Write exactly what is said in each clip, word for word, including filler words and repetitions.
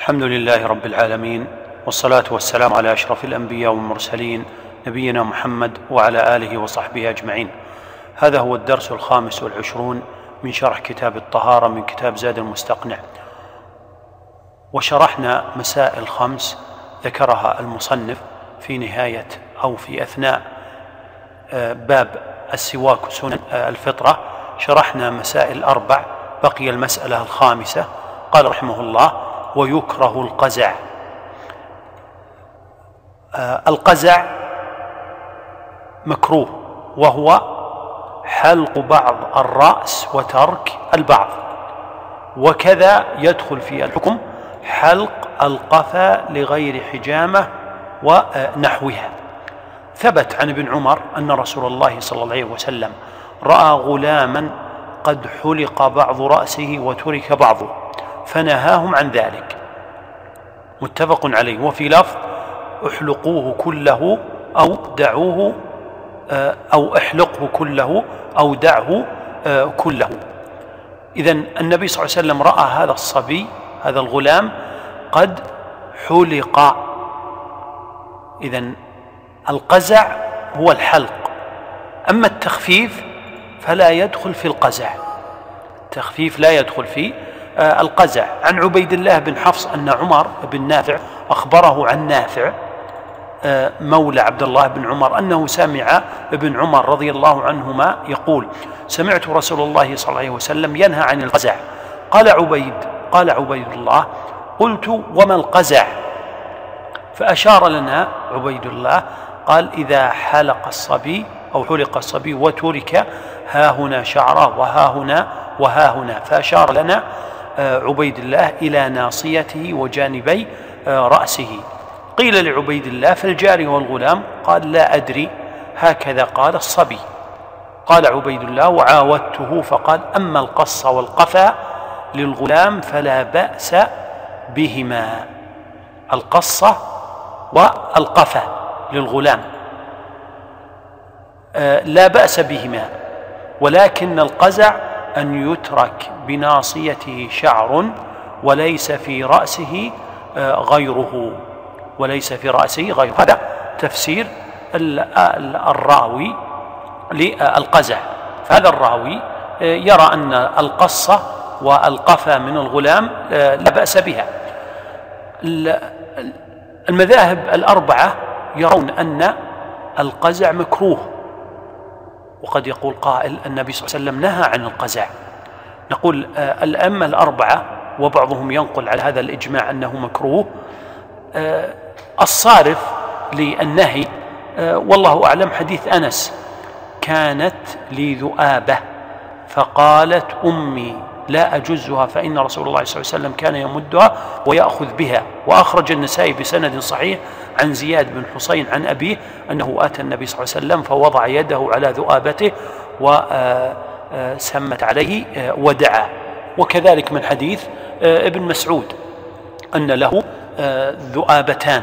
الحمد لله رب العالمين، والصلاة والسلام على أشرف الأنبياء والمرسلين نبينا محمد وعلى آله وصحبه أجمعين. هذا هو الدرس الخامس والعشرون من شرح كتاب الطهارة من كتاب زاد المستقنع، وشرحنا مسائل خمس ذكرها المصنف في نهاية أو في أثناء باب السواك وسنن الفطرة. شرحنا مسائل أربع، بقي المسألة الخامسة. قال رحمه الله: ويكره القزع. القزع مكروه، وهو حلق بعض الرأس وترك البعض، وكذا يدخل في الحكم حلق القفا لغير حجامة ونحوها. ثبت عن ابن عمر أن رسول الله صلى الله عليه وسلم رأى غلاما قد حلق بعض رأسه وترك بعضه فنهاهم عن ذلك، متفق عليه. وفي لفظ: احلقوه كله أو دعوه أو احلقه كله أو دعه كله. إذن النبي صلى الله عليه وسلم رأى هذا الصبي، هذا الغلام، قد حلق. إذن القزع هو الحلق، أما التخفيف فلا يدخل في القزع، التخفيف لا يدخل في القزع. عن عبيد الله بن حفص أن عمر بن نافع أخبره عن نافع مولى عبد الله بن عمر أنه سمع ابن عمر رضي الله عنهما يقول: سمعت رسول الله صلى الله عليه وسلم ينهى عن القزع. قال عبيد قال عبيد الله: قلت: وما القزع؟ فأشار لنا عبيد الله قال: إذا حلق الصبي أو حلق الصبي وترك ها هنا شعره وها هنا وها هنا، فأشار لنا عبيد الله إلى ناصيته وجانبي رأسه. قيل لعبيد الله: فالجاري والغلام؟ قال: لا أدري، هكذا قال الصبي. قال عبيد الله: وعاودته فقال: أما القص والقفا للغلام فلا بأس بهما. القصة والقفا للغلام لا بأس بهما، ولكن القزع أن يترك بناصيته شعر وليس في رأسه غيره، وليس في رأسه غيره. هذا تفسير الراوي للقزع. فهذا الراوي يرى أن القصة والقفا من الغلام لا بأس بها. المذاهب الأربعة يرون أن القزع مكروه، وقد يقول قائل: النبي صلى الله عليه وسلم نهى عن القزع. نقول الأئمة الأربعة وبعضهم ينقل على هذا الإجماع أنه مكروه. الصارف للنهي والله أعلم حديث أنس: كانت لي ذؤابة فقالت أمي لا أجزها فإن رسول الله صلى الله عليه وسلم كان يمدها ويأخذ بها. وأخرج النسائي بسند صحيح عن زياد بن حسين عن أبيه أنه أتى النبي صلى الله عليه وسلم فوضع يده على ذؤابته وسمت عليه ودعا. وكذلك من حديث ابن مسعود أن له ذؤابتان،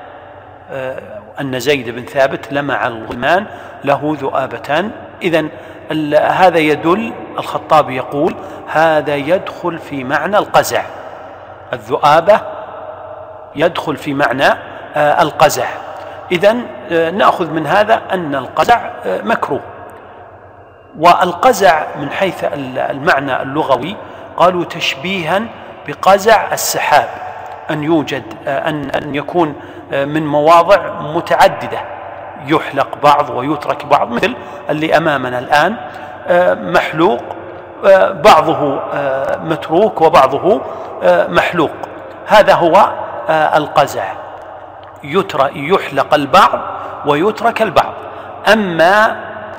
أن زيد بن ثابت لمع الغلمان له ذؤابتان. إذن هذا يدل، الخطابي يقول: هذا يدخل في معنى القزع، الذؤابة يدخل في معنى القزع. إذن نأخذ من هذا أن القزع مكروه. والقزع من حيث المعنى اللغوي قالوا تشبيها بقزع السحاب، أن يوجد أن يكون من مواضع متعددة، يحلق بعض ويترك بعض، مثل اللي أمامنا الآن محلوق، بعضه متروك وبعضه محلوق. هذا هو القزع، يحلق البعض ويترك البعض. أما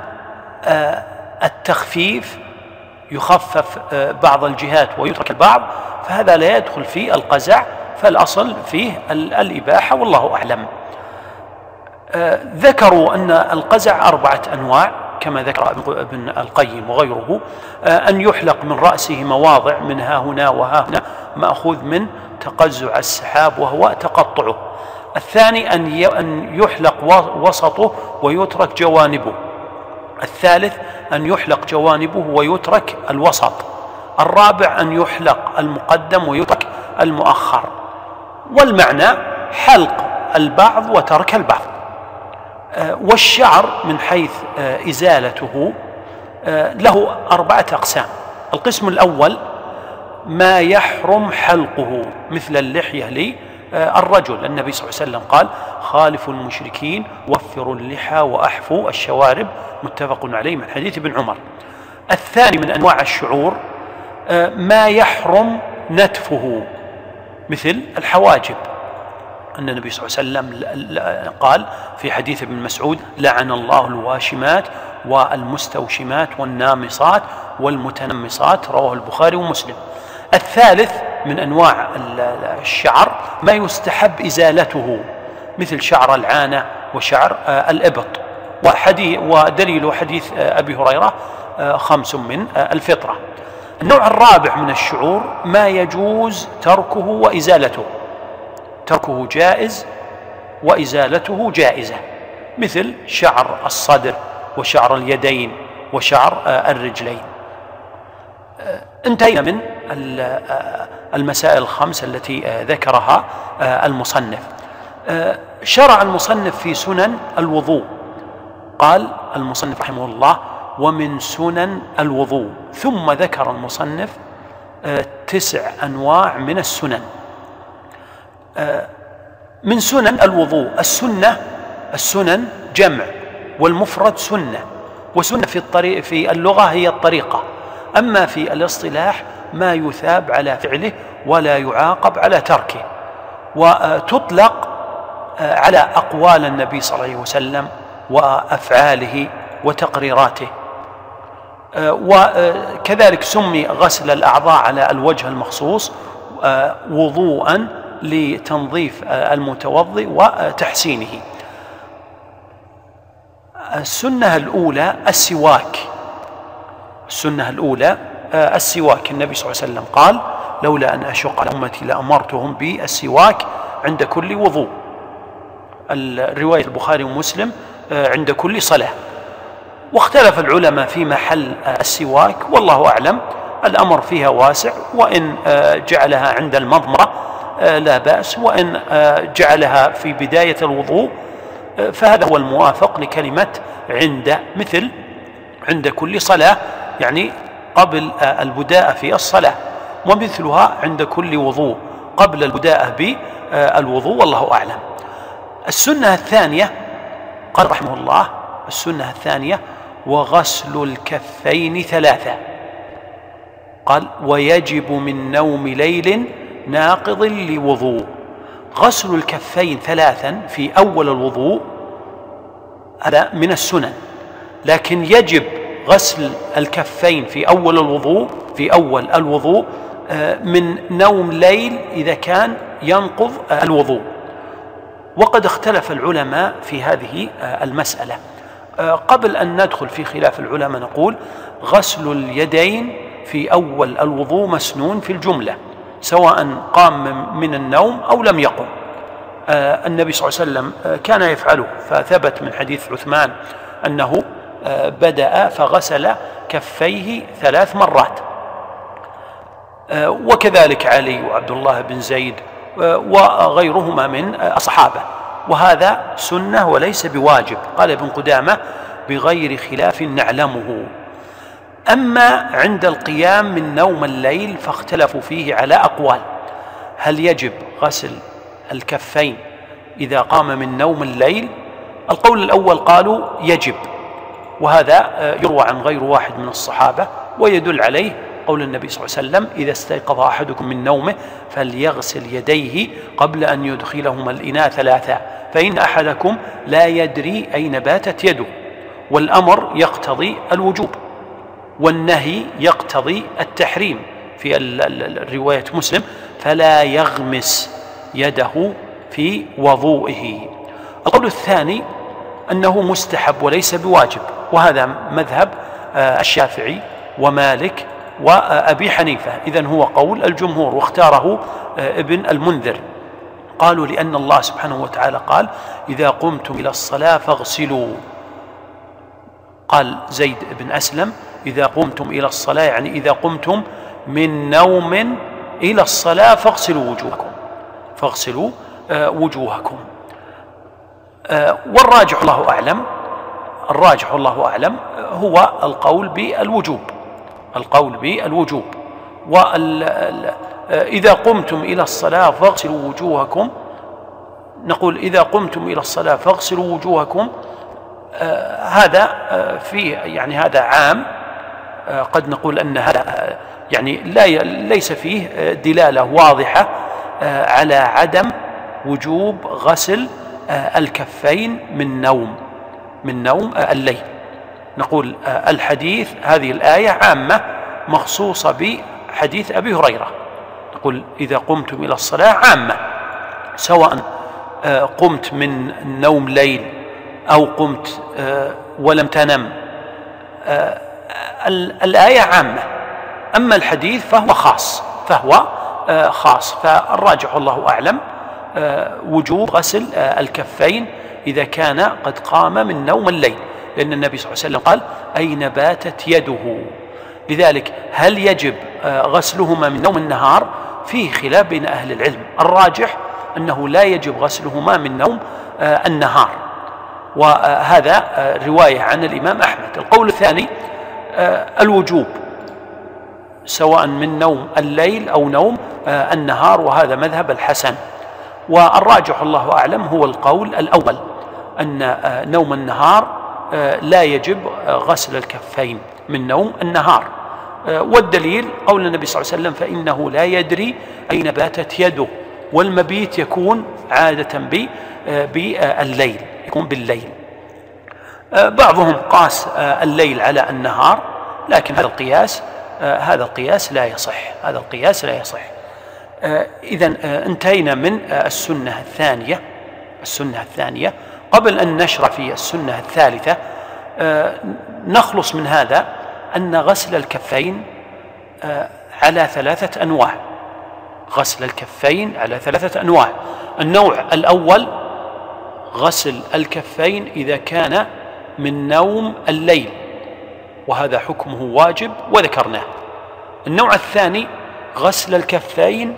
التخفيف يخفف بعض الجهات ويترك البعض، فهذا لا يدخل في القزع، فالأصل فيه الإباحة والله أعلم. ذكروا أن القزع أربعة أنواع كما ذكر ابن القيم وغيره: أن يحلق من رأسه مواضع من ها هنا وها هنا، مأخوذ من تقزع السحاب وهو تقطعه. الثاني أن يحلق وسطه ويترك جوانبه. الثالث أن يحلق جوانبه ويترك الوسط. الرابع أن يحلق المقدم ويترك المؤخر. والمعنى حلق البعض وترك البعض. والشعر من حيث إزالته له أربعة أقسام. القسم الأول ما يحرم حلقه مثل اللحية للرجل، النبي صلى الله عليه وسلم قال خالفوا المشركين وفروا اللحى وأحفوا الشوارب، متفق عليه من حديث ابن عمر. الثاني من أنواع الشعور ما يحرم نتفه مثل الحواجب، أن النبي صلى الله عليه وسلم قال في حديث ابن مسعود لعن الله الواشمات والمستوشمات والنامصات والمتنمصات، رواه البخاري ومسلم. الثالث من أنواع الشعر ما يستحب إزالته مثل شعر العانة وشعر الإبط، ودليل حديث أبي هريرة خمس من الفطرة. النوع الرابع من الشعور ما يجوز تركه وإزالته، تركه جائز وإزالته جائزة، مثل شعر الصدر وشعر اليدين وشعر الرجلين. انتهينا من المسائل الخمس التي ذكرها المصنف. شرع المصنف في سنن الوضوء، قال المصنف رحمه الله ومن سنن الوضوء، ثم ذكر المصنف تسع أنواع من السنن. من سنن الوضوء السنة، السنن جمع والمفرد سنة، وسنة في الطريق في اللغة هي الطريقة، أما في الاصطلاح ما يثاب على فعله ولا يعاقب على تركه، وتطلق على أقوال النبي صلى الله عليه وسلم وأفعاله وتقريراته. وكذلك سمي غسل الأعضاء على الوجه المخصوص وضوءا لتنظيف المتوضئ وتحسينه. السنة الأولى السواك، السنة الأولى السواك، النبي صلى الله عليه وسلم قال لولا أن أشق على أمتي لأمرتهم بالسواك عند كل وضوء، الرواية البخاري ومسلم عند كل صلاة. واختلف العلماء في محل السواك، والله أعلم الأمر فيها واسع، وإن جعلها عند المضمرة لا بأس، وإن جعلها في بداية الوضوء فهذا هو الموافق لكلمة عند، مثل عند كل صلاة يعني قبل البداءة في الصلاة، ومثلها عند كل وضوء قبل البداءة بالوضوء، والله أعلم. السنة الثانية قال رحمه الله السنة الثانية وغسل الكفين ثلاثة، قال ويجب من نوم ليل ناقض لوضوء. غسل الكفين ثلاثا في أول الوضوء هذا من السنن، لكن يجب غسل الكفين في أول الوضوء في أول الوضوء من نوم ليل إذا كان ينقض الوضوء. وقد اختلف العلماء في هذه المسألة. قبل أن ندخل في خلاف العلماء نقول غسل اليدين في أول الوضوء مسنون في الجملة، سواء قام من النوم أو لم يقم. النبي صلى الله عليه وسلم كان يفعله، فثبت من حديث عثمان أنه بدأ فغسل كفيه ثلاث مرات، وكذلك علي وعبد الله بن زيد وغيرهما من الصحابة، وهذا سنة وليس بواجب. قال ابن قدامة بغير خلاف نعلمه. أما عند القيام من نوم الليل فاختلفوا فيه على أقوال، هل يجب غسل الكفين إذا قام من نوم الليل؟ القول الأول قالوا يجب، وهذا يروى عن غير واحد من الصحابة، ويدل عليه قول النبي صلى الله عليه وسلم إذا استيقظ أحدكم من نومه فليغسل يديه قبل أن يدخلهما الإناء ثلاثة، فإن أحدكم لا يدري أين باتت يده. والأمر يقتضي الوجوب، والنهي يقتضي التحريم. في الرواية مسلم فلا يغمس يده في وضوئه. القول الثاني أنه مستحب وليس بواجب، وهذا مذهب الشافعي ومالك وأبي حنيفة، إذن هو قول الجمهور، واختاره ابن المنذر. قالوا لأن الله سبحانه وتعالى قال إذا قمتم إلى الصلاة فاغسلوا، قال زيد بن أسلم إذا قمتم إلى الصلاة يعني إذا قمتم من نوم إلى الصلاة فاغسلوا وجوهكم. فاغسلوا وجوهكم. والراجح الله أعلم الراجح الله أعلم هو القول بالوجوب القول بالوجوب وإذا قمتم إلى الصلاة فاغسلوا وجوهكم، نقول إذا قمتم إلى الصلاة فاغسلوا وجوهكم، آه هذا آه فيه يعني هذا عام، آه قد نقول أن هذا آه يعني لا ليس فيه آه دلالة واضحة آه على عدم وجوب غسل آه الكفين من نوم من نوم آه الليل. نقول آه الحديث هذه الآية عامة مخصوصة بحديث أبي هريرة، نقول إذا قمتم إلى الصلاة عامة، سواء آه قمت من نوم ليل أو قمت آه ولم تنم، آه الآية عامة، أما الحديث فهو خاص فهو آه خاص فالراجح الله أعلم آه وجوب غسل آه الكفين إذا كان قد قام من نوم الليل، لأن النبي صلى الله عليه وسلم قال أين باتت يده. لذلك هل يجب آه غسلهما من نوم النهار؟ فيه خلاف بين أهل العلم، الراجح أنه لا يجب غسلهما من نوم آه النهار، وهذا آه رواية عن الإمام أحمد. القول الثاني آه الوجوب سواء من نوم الليل أو نوم آه النهار، وهذا مذهب الحسن. والراجح الله أعلم هو القول الأول، أن آه نوم النهار آه لا يجب آه غسل الكفين من نوم النهار، آه والدليل قول النبي صلى الله عليه وسلم فإنه لا يدري أين باتت يده، والمبيت يكون عادة بالليل يكون بالليل. آه بعضهم قاس آه الليل على النهار، لكن هذا القياس آه هذا القياس لا يصح هذا القياس لا يصح. آه إذن آه انتهينا من آه السنة الثانية السنة الثانية قبل أن نشرع في السنة الثالثة آه نخلص من هذا أن غسل الكفين آه على ثلاثة أنواع غسل الكفين على ثلاثة أنواع. النوع الأول غسل الكفين إذا كان من نوم الليل، وهذا حكمه واجب وذكرناه. النوع الثاني غسل الكفين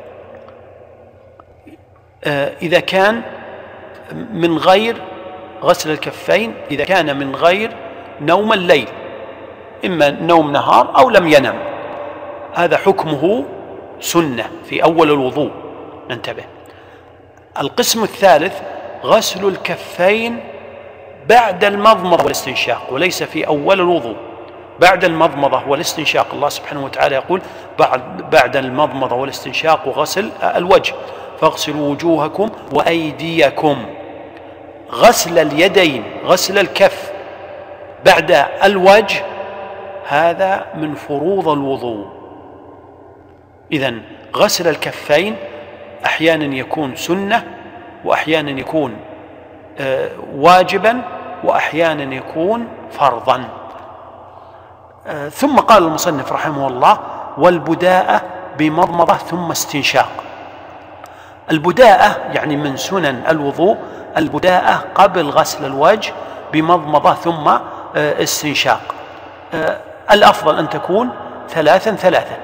إذا كان من غير غسل الكفين إذا كان من غير نوم الليل، إما نوم نهار أو لم ينم، هذا حكمه سنة في أول الوضوء، ننتبه. القسم الثالث غسل الكفين بعد المضمضة والاستنشاق، وليس في أول الوضوء، بعد المضمضة والاستنشاق. الله سبحانه وتعالى يقول بعد, بعد المضمضة والاستنشاق وغسل الوجه فاغسلوا وجوهكم وأيديكم. غسل اليدين غسل الكف بعد الوجه هذا من فروض الوضوء. إذن غسل الكفين أحيانا يكون سنة، وأحيانا يكون آه واجبا، وأحيانا يكون فرضا. آه ثم قال المصنف رحمه الله والبداءة بمضمضة ثم استنشاق. البداءة يعني من سنن الوضوء البداءة قبل غسل الوجه بمضمضة ثم آه استنشاق. آه الأفضل أن تكون ثلاثا ثلاثا،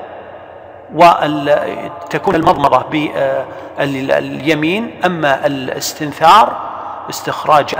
وتكون المضمضة باليمين، أما الاستنثار استخراج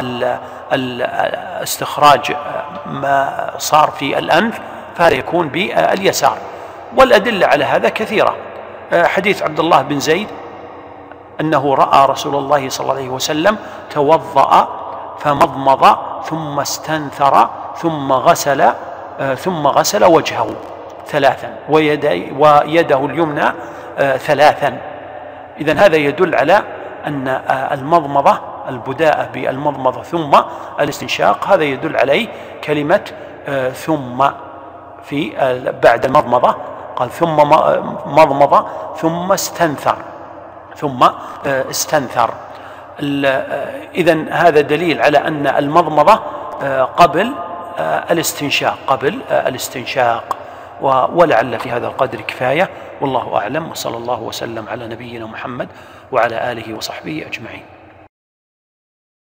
استخراج ما صار في الأنف فهذا يكون باليسار. والأدلة على هذا كثيرة. حديث عبد الله بن زيد أنه رأى رسول الله صلى الله عليه وسلم توضأ فمضمض ثم استنثر ثم غسل ثم غسل وجهه ثلاثا ويده اليمنى ثلاثا. إذن هذا يدل على أن المضمضة البداءة بالمضمضة ثم الاستنشاق هذا يدل عليه كلمة ثم في بعد المضمضة، قال ثم مضمضة ثم استنثر ثم استنثر. إذن هذا دليل على أن المضمضة قبل الاستنشاق قبل الاستنشاق ولعل في هذا القدر كفاية، والله أعلم، وصلى الله وسلم على نبينا محمد وعلى آله وصحبه أجمعين.